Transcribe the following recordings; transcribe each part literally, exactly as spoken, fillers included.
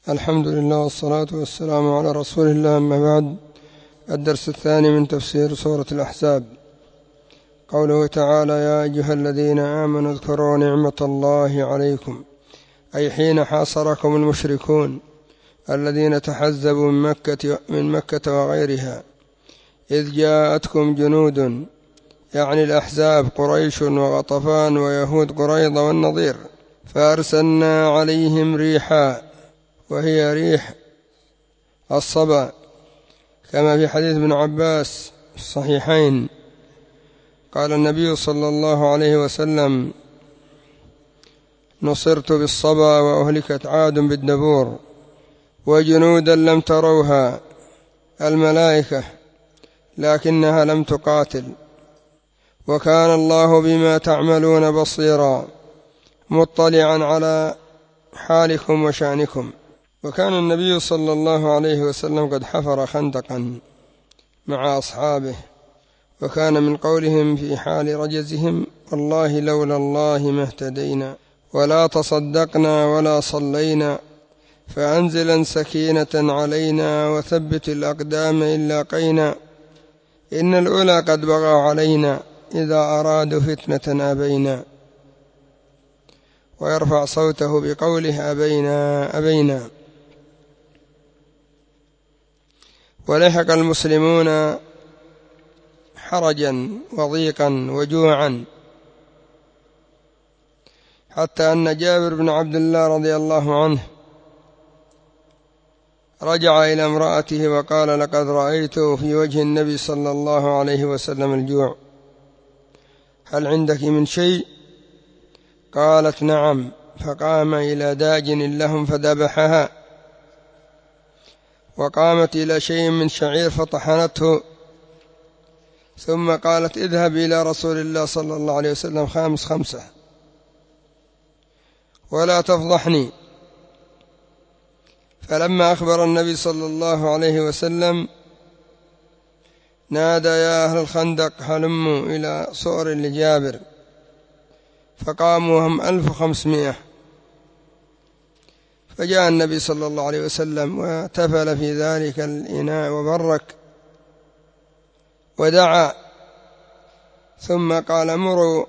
الحمد لله والصلاة والسلام على رسول الله، أما بعد. الدرس الثاني من تفسير سورة الأحزاب. قوله تعالى: يا أيها الذين آمنوا اذكروا نعمة الله عليكم، أي حين حاصركم المشركون الذين تحزبوا من مكة, من مكة وغيرها، إذ جاءتكم جنود، يعني الأحزاب قريش وغطفان ويهود قريظة والنضير، فأرسلنا عليهم ريحا، وهي ريح الصبا، كما في حديث ابن عباس الصحيحين قال النبي صلى الله عليه وسلم: نصرت بالصبا وأهلكت عاد بالدبور، وجنودا لم تروها، الملائكة، لكنها لم تقاتل، وكان الله بما تعملون بصيرا، مطلعا على حالكم وشأنكم. وكان النبي صلى الله عليه وسلم قد حفر خندقا مع أصحابه، وكان من قولهم في حال رجزهم: والله لولا الله ما اهتدينا ولا تصدقنا ولا صلينا، فأنزلا سكينة علينا وثبت الأقدام إن لاقينا، إن الأولى قد بغوا علينا إذا أرادوا فتنة أبينا. ويرفع صوته بقوله: أبينا أبينا. ولحق المسلمون حرجا وضيقا وجوعا، حتى أن جابر بن عبد الله رضي الله عنه رجع إلى امرأته وقال: لقد رأيت في وجه النبي صلى الله عليه وسلم الجوع، هل عندك من شيء؟ قالت: نعم. فقام إلى داجن لهم فذبحها، وقامت إلى شيء من شعير فطحنته، ثم قالت: اذهب إلى رسول الله صلى الله عليه وسلم خامس خمسة ولا تفضحني. فلما أخبر النبي صلى الله عليه وسلم نادى: يا أهل الخندق هلموا إلى صور لجابر، فقاموا هم ألف وخمسمائة. فجاء النبي صلى الله عليه وسلم وتفل في ذلك الإناء وبرك ودعا، ثم قال: مروا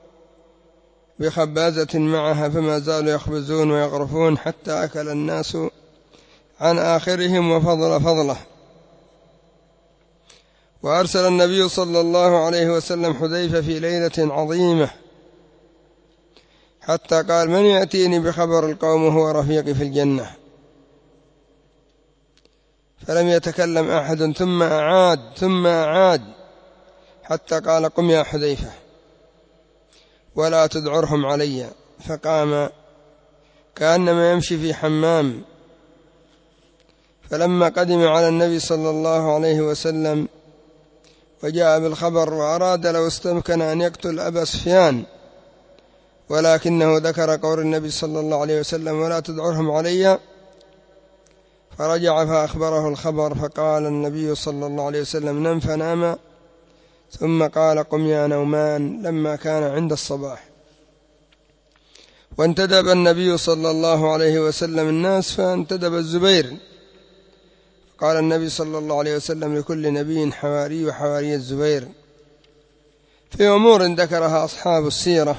بخبازة معها، فما زالوا يخبزون ويغرفون حتى أكل الناس عن آخرهم وفضل فضله. وأرسل النبي صلى الله عليه وسلم حذيفة في ليلة عظيمة، حتى قال: من يأتيني بخبر القوم وهو رفيقي في الجنة؟ فلم يتكلم أحد، ثم أعاد ثم أعاد حتى قال: قم يا حذيفة ولا تدعرهم علي. فقام كأنما يمشي في حمام. فلما قدم على النبي صلى الله عليه وسلم وجاء بالخبر، وأراد لو استمكن أن يقتل أبا سفيان، ولكنه ذكر قول النبي صلى الله عليه وسلم: ولا تدعرهم علي، فرجع فأخبره الخبر. فقال النبي صلى الله عليه وسلم: نم، فنام، ثم قال: قم يا نومان، لما كان عند الصباح. وانتدب النبي صلى الله عليه وسلم الناس، فانتدب الزبير. قال النبي صلى الله عليه وسلم: لكل نبي حواري، وحواري الزبير، في أمور ذكرها أصحاب السيرة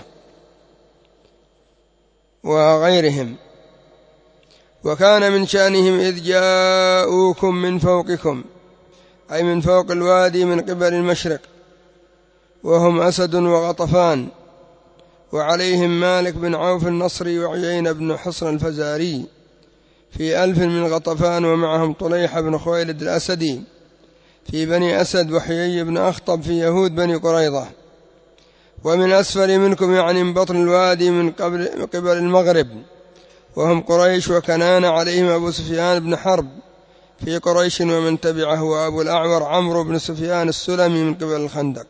وغيرهم. وكان من شأنهم إذ جاءوكم من فوقكم، أي من فوق الوادي من قبل المشرق، وهم أسد وغطفان، وعليهم مالك بن عوف النصري وعيين بن حصن الفزاري في ألف من غطفان، ومعهم طليحة بن خويلد الأسدي في بني أسد، وحيي بن أخطب في يهود بني قريظة. ومن أسفل منكم، يعني من بطن الوادي من قبل المغرب، وهم قريش وكنان، عليهم أبو سفيان بن حرب في قريش، ومن تبعه وأبو الأعور عمرو بن سفيان السلمي من قبل الخندق.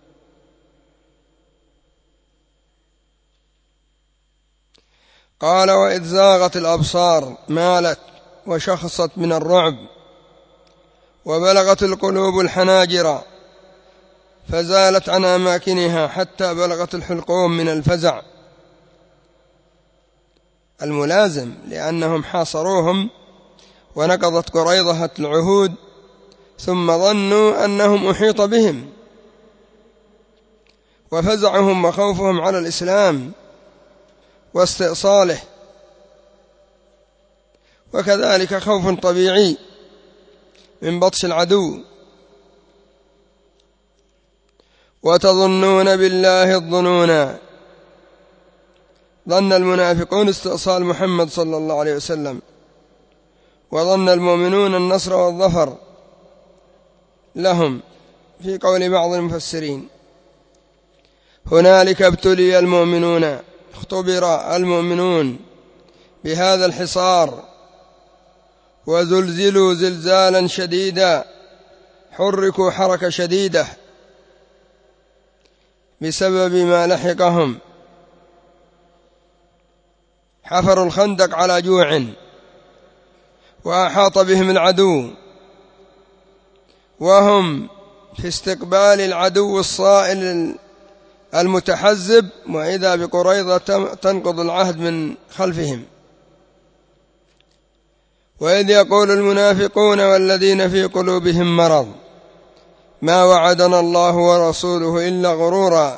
قال: وإذ زاغت الأبصار، مالت وشخصت من الرعب، وبلغت القلوب الحناجر، فزالت عن أماكنها حتى بلغت الحلقوم من الفزع. الملازم، لأنهم حاصروهم ونقضت قريظة العهود ثم ظنوا أنهم أحيط بهم، وفزعهم وخوفهم على الإسلام واستئصاله، وكذلك خوف طبيعي من بطش العدو. وتظنون بالله الظنونا، ظن المنافقون استئصال محمد صلى الله عليه وسلم، وظن المؤمنون النصر والظفر لهم، في قول بعض المفسرين: هنالك ابتلي المؤمنون، اختبر المؤمنون بهذا الحصار، وزلزلوا زلزالا شديدا، حركوا حركة شديدة بسبب ما لحقهم. حفروا الخندق على جوع، وأحاط بهم العدو، وهم في استقبال العدو الصائل المتحزب، وإذا بقريظة تنقض العهد من خلفهم. وإذ يقول المنافقون والذين في قلوبهم مرض ما وعدنا الله ورسوله إلا غرورا،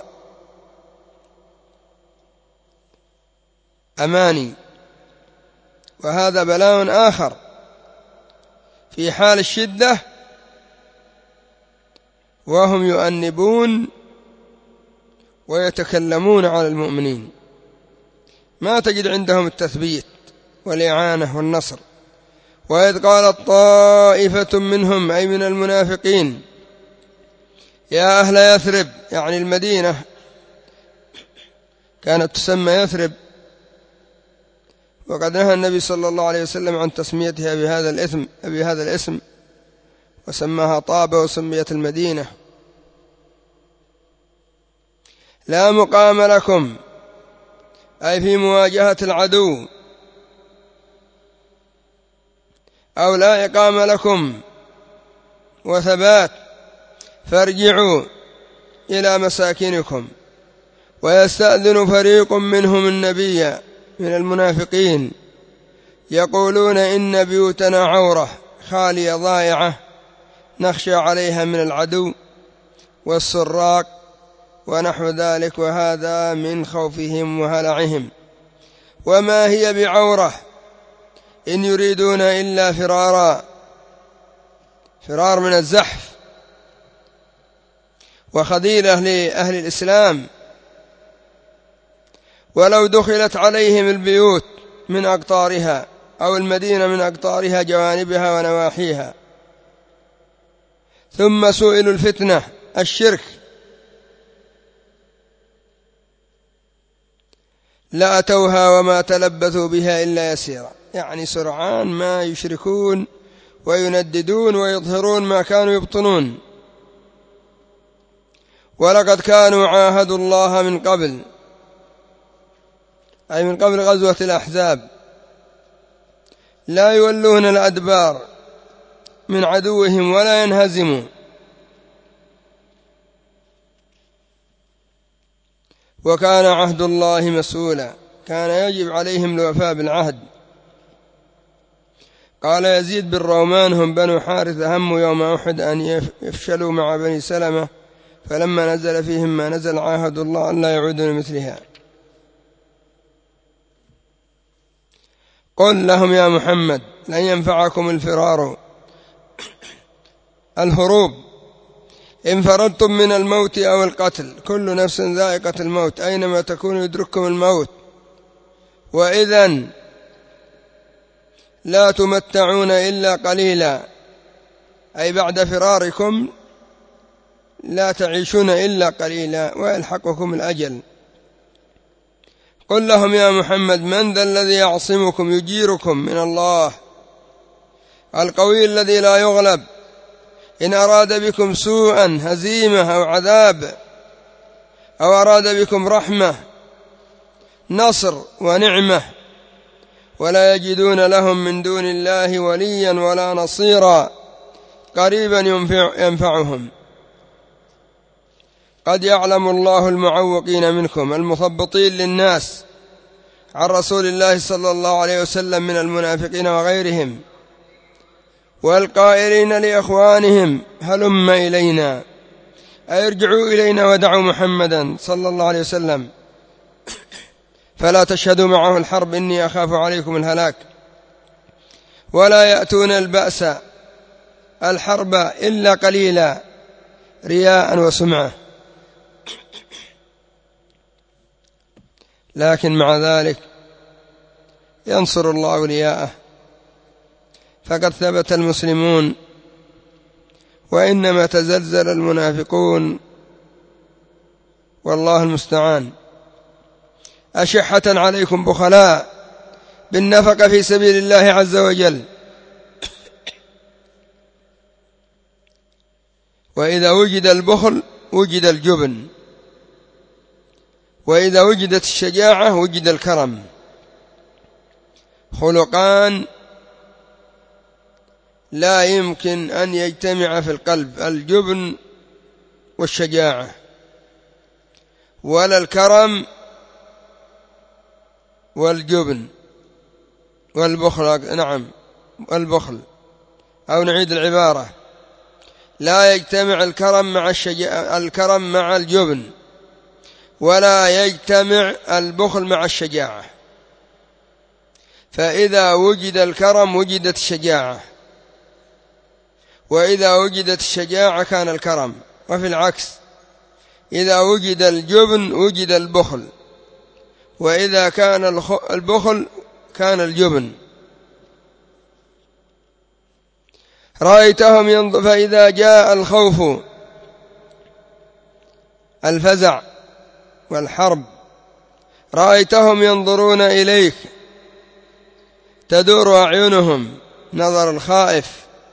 أماني. وهذا بلاء آخر في حال الشدة، وهم يؤنبون ويتكلمون على المؤمنين، ما تجد عندهم التثبيت والإعانة والنصر. وإذ قالت طائفة منهم، أي من المنافقين: يا أهل يثرب، يعني المدينة كانت تسمى يثرب، وقد نهى النبي صلى الله عليه وسلم عن تسميتها بهذا الاسم بهذا الاسم وسماها طابة وسميت المدينة. لا مقام لكم، أي في مواجهة العدو، أو لا إقام لكم وثبات، فارجعوا إلى مساكنكم. ويستأذن فريق منهم النبي من المنافقين يقولون إن بيوتنا عورة خالية ضائعة نخشى عليها من العدو والسراق ونحو ذلك، وهذا من خوفهم وهلعهم. وما هي بعورة إن يريدون إلا فرارا، فرار من الزحف، وخذيلة لأهل الإسلام. ولو دخلت عليهم البيوت من أقطارها، أو المدينة من أقطارها جوانبها ونواحيها، ثم سئلوا الفتنة الشرك، لأتوها وما تلبثوا بها إلا يسيرا، يعني سرعان ما يشركون وينددون ويظهرون ما كانوا يبطنون. ولقد كانوا عاهدوا الله من قبل، أي من قبل غزوة الأحزاب، لا يولون الأدبار من عدوهم ولا ينهزموا. وكان عهد الله مسؤولا، كان يجب عليهم الوفاء بالعهد. قال يزيد بن رومان: هم بنو حارثة هموا يوم أحد أن يفشلوا مع بني سلمة، فلما نزل فيهم ما نزل عاهدوا الله أن لا يعودون مثلها. قل لهم يا محمد: لن ينفعكم الفرار، الهروب، إن فررتم من الموت أو القتل، كل نفس ذائقة الموت، أينما تكونوا يدرككم الموت، وإذن لا تمتعون إلا قليلا، أي بعد فراركم لا تعيشون إلا قليلا ويلحقكم الأجل. قل لهم يا محمد: من ذا الذي يعصمكم يجيركم من الله القوي الذي لا يغلب، إن أراد بكم سوءا هزيمة أو عذاب، أو أراد بكم رحمة نصر ونعمة، ولا يجدون لهم من دون الله وليا ولا نصيرا قريبا ينفع ينفعهم. قد يعلم الله المعوقين منكم المثبطين للناس عن رسول الله صلى الله عليه وسلم من المنافقين وغيرهم، والقائلين لإخوانهم هلم إلينا، أي ارجعوا إلينا ودعوا محمدا صلى الله عليه وسلم فلا تشهدوا معه الحرب إني أخاف عليكم الهلاك، ولا يأتون البأس الحرب إلا قليلا رياء وسمعة. لكن مع ذلك ينصر الله أولياءه، فقد ثبت المسلمون، وإنما تزلزل المنافقون والله المستعان. أشحة عليكم بخلاء بالنفقة في سبيل الله عز وجل، وإذا وجد البخل وجد الجبن، وإذا وجدت الشجاعة وجد الكرم، خلقان لا يمكن أن يجتمع في القلب، الجبن والشجاعة، ولا الكرم والجبن والبخل. نعم، والبخل، أو نعيد العبارة، لا يجتمع الكرم مع الشجاعة، الكرم مع الجبن، ولا يجتمع البخل مع الشجاعة. فإذا وجد الكرم وجدت الشجاعة، وإذا وجدت الشجاعة كان الكرم، وفي العكس إذا وجد الجبن وجد البخل، وإذا كان البخل كان الجبن. رأيتهم ينظر، فإذا جاء الخوف الفزع والحرب رأيتهم ينظرون إليك تدور أعينهم نظر الخائف،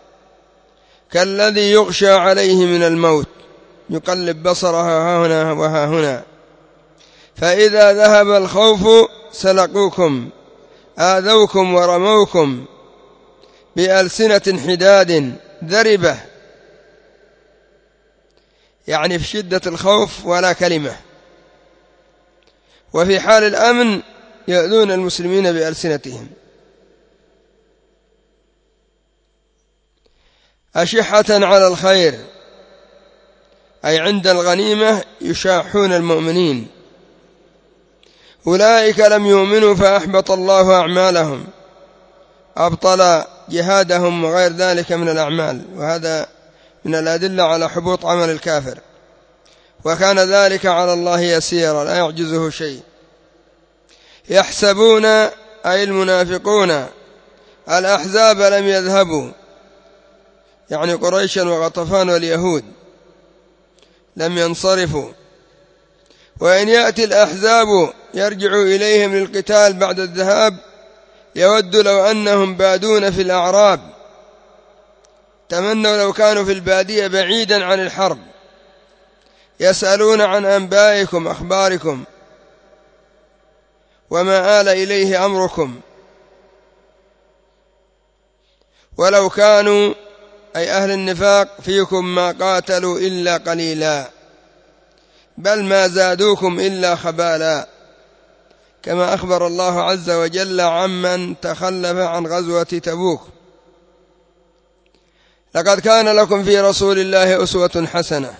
كالذي يغشى عليه من الموت، يقلب بصره ها هنا وها هنا. فإذا ذهب الخوف سلقوكم، آذوكم ورموكم بألسنة حداد ذربة، يعني في شدة الخوف ولا كلمة، وفي حال الأمن يؤذون المسلمين بألسنتهم. أشحة على الخير، أي عند الغنيمة يشاحون المؤمنين. أولئك لم يؤمنوا فأحبط الله أعمالهم، أبطل جهادهم وغير ذلك من الأعمال، وهذا من الأدلة على حبوط عمل الكافر، وكان ذلك على الله يسيرا لا يعجزه شيء. يحسبون، أي المنافقون الأحزاب لم يذهبوا، يعني قريشا وغطفان واليهود لم ينصرفوا، وإن يأتي الأحزاب يرجع إليهم للقتال بعد الذهاب، يود لو أنهم بادون في الأعراب، تمنوا لو كانوا في البادية بعيدا عن الحرب، يسألون عن أنبائكم أخباركم وما آل إليه أمركم، ولو كانوا، أي أهل النفاق، فيكم ما قاتلوا إلا قليلا، بل ما زادوكم إلا خبالا، كما أخبر الله عز وجل عمن تخلف عن غزوة تبوك: لقد كان لكم في رسول الله أسوة حسنة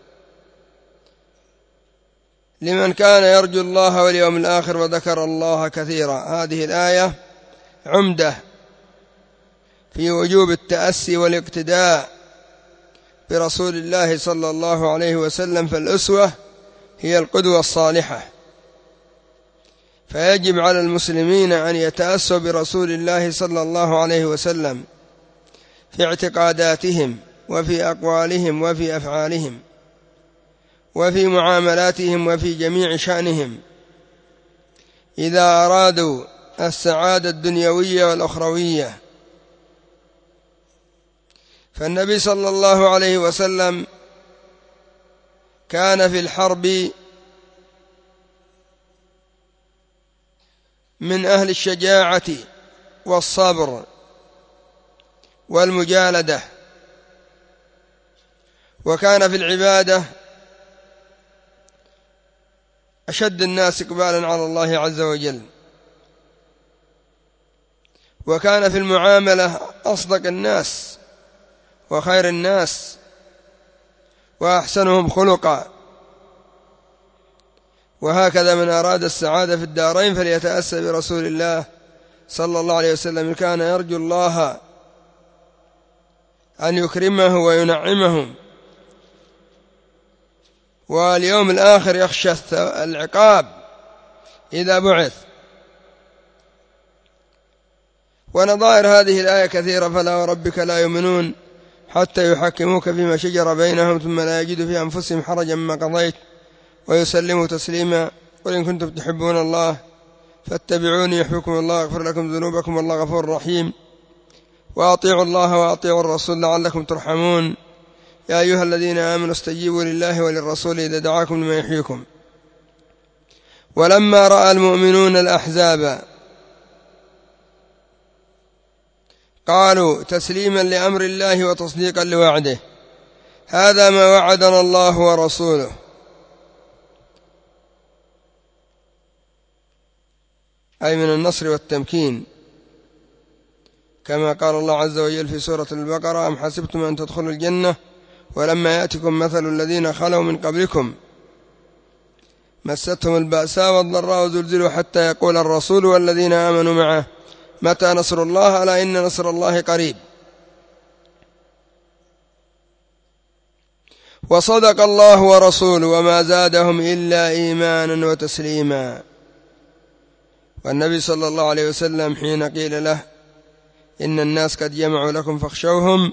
لمن كان يرجو الله واليوم الآخر وذكر الله كثيرا. هذه الآية عمدة في وجوب التأسي والاقتداء برسول الله صلى الله عليه وسلم، فالأسوة هي القدوة الصالحة، فيجب على المسلمين أن يتأسوا برسول الله صلى الله عليه وسلم في اعتقاداتهم وفي أقوالهم وفي أفعالهم وفي معاملاتهم وفي جميع شأنهم، إذا أرادوا السعادة الدنيوية والأخروية. فالنبي صلى الله عليه وسلم كان في الحرب من أهل الشجاعة والصبر والمجالدة، وكان في العبادة أشد الناس إقبالا على الله عز وجل، وكان في المعاملة أصدق الناس وخير الناس وأحسنهم خلقا. وهكذا من أراد السعادة في الدارين فليتأسى برسول الله صلى الله عليه وسلم، كان يرجو الله أن يكرمه وينعمه، واليوم الآخر يخشى العقاب إذا بعث. ونظائر هذه الآية كثيرة: فلا وربك لا يؤمنون حتى يحكموك فيما شجر بينهم ثم لا يجدوا في أنفسهم حرجا مما قضيت ويسلموا تسليما. قل إن كنتم تحبون الله فاتبعوني يحبكم الله يغفر لكم ذنوبكم والله غفور رحيم. وأطيعوا الله وأطيعوا الرسول لعلكم ترحمون. يا أيها الذين آمنوا استجيبوا لله وللرسول إذا دعاكم لما يحييكم. ولما رأى المؤمنون الأحزاب قالوا تسليما لأمر الله وتصديقا لوعده: هذا ما وعدنا الله ورسوله. أي من النصر والتمكين، كما قال الله عز وجل في سورة البقرة: أم حسبتم أن تدخلوا الجنة ولما يأتكم مثل الذين خلوا من قبلكم مستهم البأساء والضراء وزلزلوا حتى يقول الرسول والذين آمنوا معه متى نصر الله ألا إن نصر الله قريب. وصدق الله ورسوله وما زادهم إلا إيمانا وتسليما. والنبي صلى الله عليه وسلم حين قيل له إن الناس قد جمعوا لكم فاخشوهم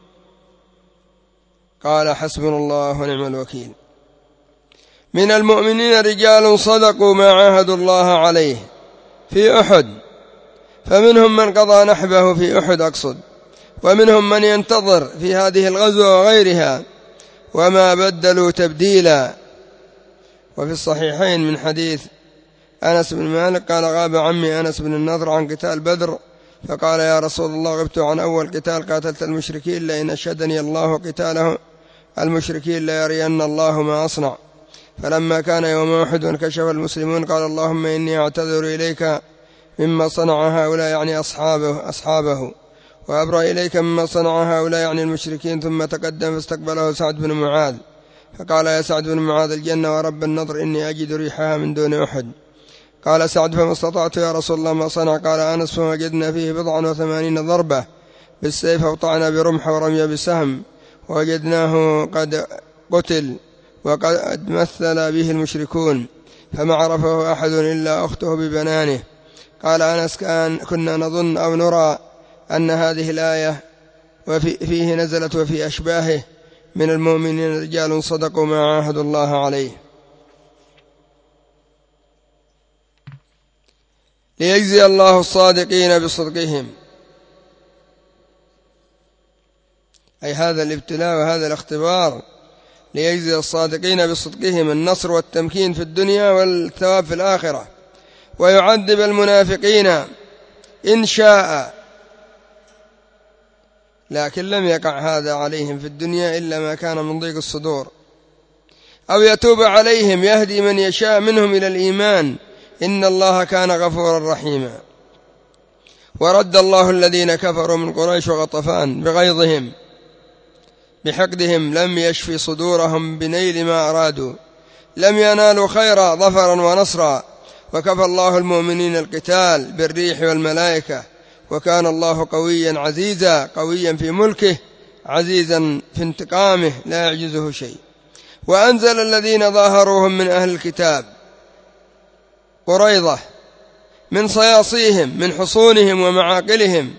قال: حسبنا الله ونعم الوكيل. من المؤمنين رجال صدقوا ما عاهدوا الله عليه في أحد، فمنهم من قضى نحبه في أحد أقصد، ومنهم من ينتظر في هذه الغزوة وغيرها، وما بدلوا تبديلا. وفي الصحيحين من حديث أنس بن مالك قال: غاب عمي أنس بن النضر عن قتال بدر، فقال: يا رسول الله غبت عن أول قتال قاتلت المشركين، لئن أشهدني الله قتاله المشركين ليرين الله ما أصنع. فلما كان يوم أحد وانكشف المسلمون قال: اللهم إني أعتذر إليك مما صنع هؤلاء، يعني أصحابه, أصحابه وأبرأ إليك مما صنع هؤلاء، يعني المشركين. ثم تقدم فاستقبله سعد بن معاذ فقال: يا سعد بن معاذ الجنة ورب النضر إني أجد ريحها من دون أحد. قال سعد: فما استطعت يا رسول الله ما صنع؟ قال أنس: فوجدنا فيه بضعا وثمانين ضربة بالسيف وطعنا برمح ورمي بسهم، ووجدناه قد قتل وقد مثل به المشركون، فما عرفه أحد إلا أخته ببنانه. قال أنس: كان كنا نظن أو نرى أن هذه الآية وفي فيه نزلت وفي أشباهه من المؤمنين رجال صدقوا ما عاهدوا الله عليه. ليجزي الله الصادقين بصدقهم، أي هذا الابتلاء وهذا الاختبار ليجزي الصادقين بصدقهم النصر والتمكين في الدنيا والثواب في الآخرة، ويعذب المنافقين إن شاء، لكن لم يقع هذا عليهم في الدنيا إلا ما كان من ضيق الصدور، أو يتوب عليهم يهدي من يشاء منهم إلى الإيمان، إن الله كان غفورا رحيما. ورد الله الذين كفروا من قريش وغطفان بغيظهم بحقدهم لم يشفي صدورهم بنيل ما أرادوا، لم ينالوا خيرا ظفرا ونصرا، وكفى الله المؤمنين القتال بالريح والملائكة، وكان الله قويا عزيزا، قويا في ملكه عزيزا في انتقامه لا يعجزه شيء. وأنزل الذين ظاهروهم من أهل الكتاب قريظة من صياصيهم من حصونهم ومعاقلهم،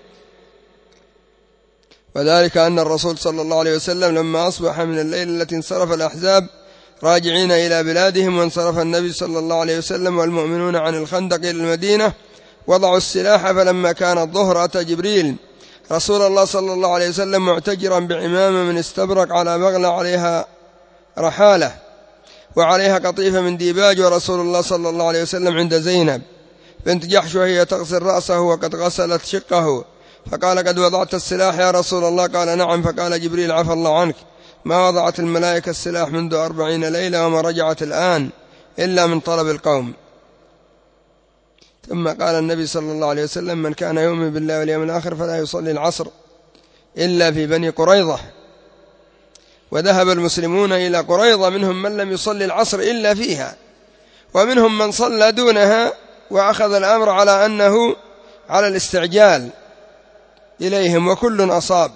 وذلك أن الرسول صلى الله عليه وسلم لما أصبح من الليلة التي انصرف الأحزاب راجعين إلى بلادهم، وانصرف النبي صلى الله عليه وسلم والمؤمنون عن الخندق إلى المدينة وضعوا السلاح، فلما كان الظهر أتى جبريل رسول الله صلى الله عليه وسلم معتجرا بعمامة من استبرق على بغلة عليها رحالة وعليها قطيفة من ديباج، ورسول الله صلى الله عليه وسلم عند زينب بنت جحش وهي تغسل رأسه وقد غسلت شقه، فقال: قد وضعت السلاح يا رسول الله؟ قال: نعم. فقال جبريل: عفى الله عنك، ما وضعت الملائكة السلاح منذ أربعين ليلة وما رجعت الآن إلا من طلب القوم. ثم قال النبي صلى الله عليه وسلم: من كان يؤمن بالله واليوم الآخر فلا يصلي العصر إلا في بني قريظة. وذهب المسلمون إلى قريظة، منهم من لم يصلي العصر إلا فيها، ومنهم من صلى دونها، وأخذ الأمر على أنه على الاستعجال إليهم، وكل أصاب.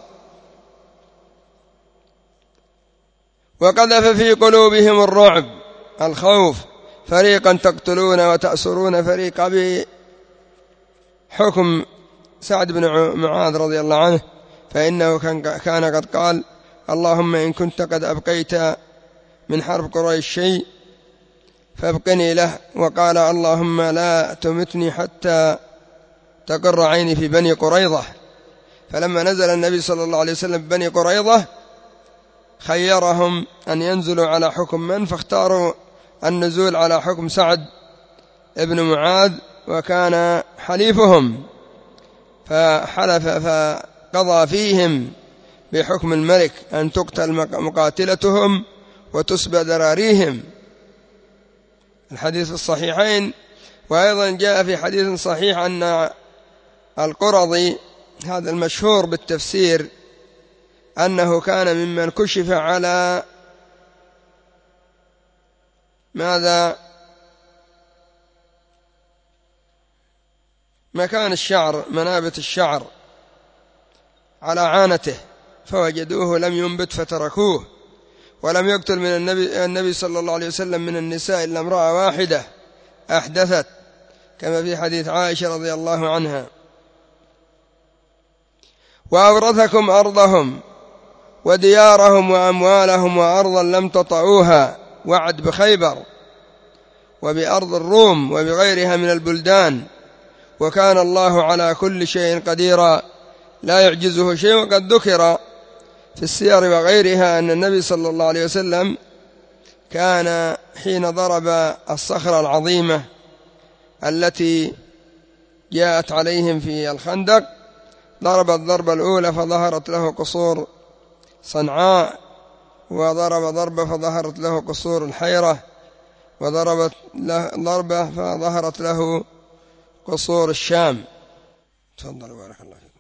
وقذف في قلوبهم الرعب، الخوف، فريقا تقتلون وتأسرون فريقا، بحكم سعد بن معاذ رضي الله عنه، فإنه كان قد قال: اللهم إن كنت قد أبقيت من حرب قريش شيء فابقني له. وقال: اللهم لا تمتني حتى تقر عيني في بني قريظة. فلما نزل النبي صلى الله عليه وسلم بني قريظة خيرهم أن ينزلوا على حكم من، فاختاروا النزول على حكم سعد ابن معاذ، وكان حليفهم، فحلف فقضى فيهم بحكم الملك أن تقتل مقاتلتهم وتسبى ذراريهم. الحديث الصحيحين. وأيضا جاء في حديث صحيح أن القرظي، هذا المشهور بالتفسير، أنه كان ممن كشف على ماذا مكان الشعر، منابت الشعر على عانته، فوجدوه لم ينبت فتركوه. ولم يقتل من النبي, النبي صلى الله عليه وسلم من النساء إلا امرأة واحدة أحدثت، كما في حديث عائشة رضي الله عنها. وأورثكم أرضهم وديارهم وأموالهم وأرضا لم تطئوها، وعد بخيبر وبأرض الروم وبغيرها من البلدان، وكان الله على كل شيء قديرا لا يعجزه شيء. وقد ذكر في السير وغيرها أن النبي صلى الله عليه وسلم كان حين ضرب الصخرة العظيمة التي جاءت عليهم في الخندق، ضرب الضربة الأولى فظهرت له قصور صنعاء، وضرب ضربة فظهرت له قصور الحيرة، وضربت ضربة فظهرت له قصور الشام. تفضل بارك الله فيك.